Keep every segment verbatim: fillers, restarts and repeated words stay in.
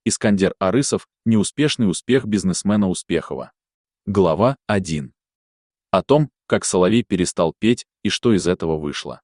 Искандер Арысов. Неуспешный успех бизнесмена Успехова. Глава один. О том, как Соловей перестал петь и что из этого вышло.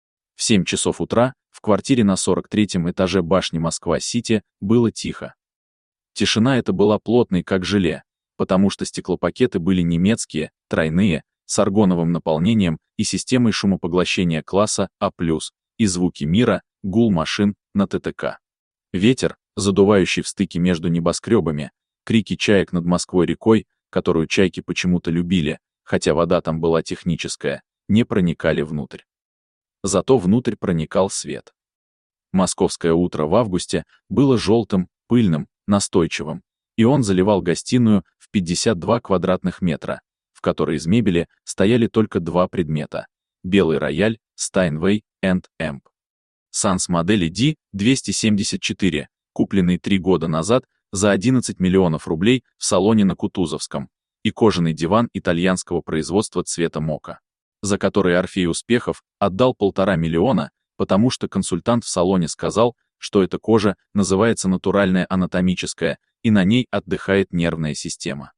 В семь часов утра в квартире на сорок третьем этаже башни Москва-Сити было тихо. Тишина эта была плотной, как желе, потому что стеклопакеты были немецкие, тройные, с аргоновым наполнением и системой шумопоглощения класса А+, и звуки мира, гул машин на ТТК. Ветер, задувающий в стыке между небоскребами, крики чаек над Москвой-рекой, которую чайки почему-то любили, хотя вода там была техническая, не проникали внутрь. Зато внутрь проникал свет. Московское утро в августе было желтым, пыльным, настойчивым, и он заливал гостиную в пятьдесят два квадратных метра, в которой из мебели стояли только два предмета — белый рояль Steinway энд Amp. Санс модели ди двести семьдесят четыре, купленный три года назад за одиннадцать миллионов рублей в салоне на Кутузовском, и кожаный диван итальянского производства цвета мока, за который Орфей Успехов отдал полтора миллиона, потому что консультант в салоне сказал, что эта кожа называется натуральная анатомическая, и на ней отдыхает нервная система.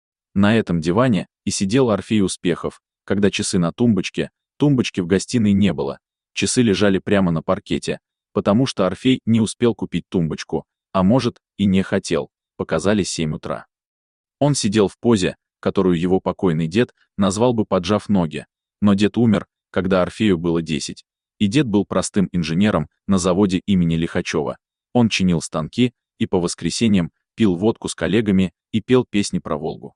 На этом диване и сидел Орфей Успехов, когда часы на тумбочке, тумбочки в гостиной не было, часы лежали прямо на паркете, потому что Орфей не успел купить тумбочку, а может, и не хотел, показали семь утра. Он сидел в позе, которую его покойный дед назвал бы поджав ноги, но дед умер, когда Орфею было десять, и дед был простым инженером на заводе имени Лихачева. Он чинил станки и по воскресеньям пил водку с коллегами и пел песни про Волгу.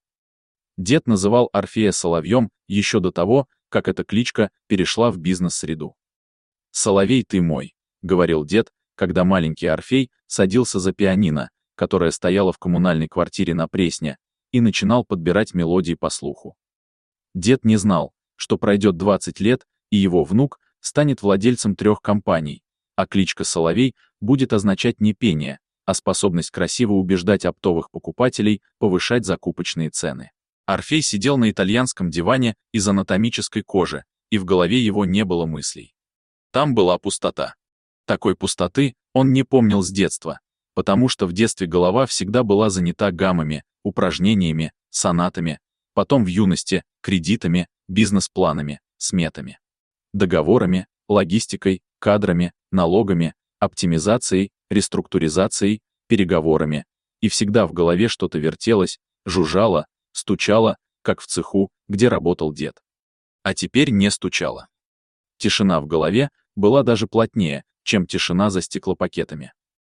Дед называл Орфея Соловьем еще до того, как эта кличка перешла в бизнес-среду. «Соловей ты мой», — говорил дед, когда маленький Орфей садился за пианино, которое стояло в коммунальной квартире на Пресне, и начинал подбирать мелодии по слуху. Дед не знал, что пройдет двадцать лет, и его внук станет владельцем трех компаний, а кличка Соловей будет означать не пение, а способность красиво убеждать оптовых покупателей повышать закупочные цены. Орфей сидел на итальянском диване из анатомической кожи, и в голове его не было мыслей. Там была пустота. Такой пустоты он не помнил с детства, потому что в детстве голова всегда была занята гаммами, упражнениями, сонатами, потом в юности кредитами, бизнес-планами, сметами, договорами, логистикой, кадрами, налогами, оптимизацией, реструктуризацией, переговорами, и всегда в голове что-то вертелось, жужжало, стучало, как в цеху, где работал дед. А теперь не стучало. Тишина в голове была даже плотнее, чем тишина за стеклопакетами.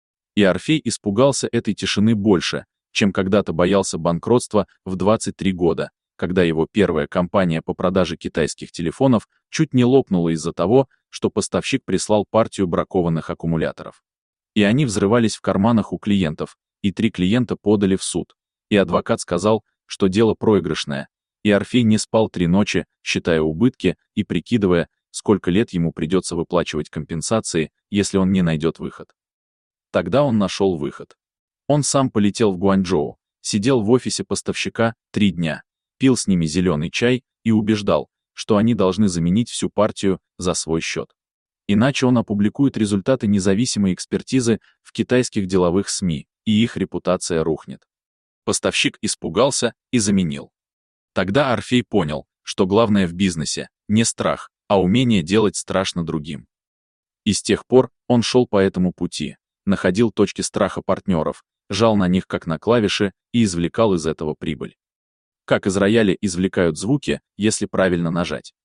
И Орфей испугался этой тишины больше, чем когда-то боялся банкротства в двадцать три года, когда его первая компания по продаже китайских телефонов чуть не лопнула из-за того, что поставщик прислал партию бракованных аккумуляторов. И они взрывались в карманах у клиентов, и три клиента подали в суд, и адвокат сказал, что дело проигрышное, и Орфей не спал три ночи, считая убытки и прикидывая, сколько лет ему придется выплачивать компенсации, если он не найдет выход. Тогда он нашел выход. Он сам полетел в Гуанчжоу, сидел в офисе поставщика три дня, пил с ними зеленый чай и убеждал, что они должны заменить всю партию за свой счет. Иначе он опубликует результаты независимой экспертизы в китайских деловых СМИ, и их репутация рухнет. Поставщик испугался и заменил. Тогда Орфей понял, что главное в бизнесе не страх, а умение делать страшно другим. И с тех пор он шел по этому пути, находил точки страха партнеров, жал на них как на клавиши и извлекал из этого прибыль. Как из рояля извлекают звуки, если правильно нажать.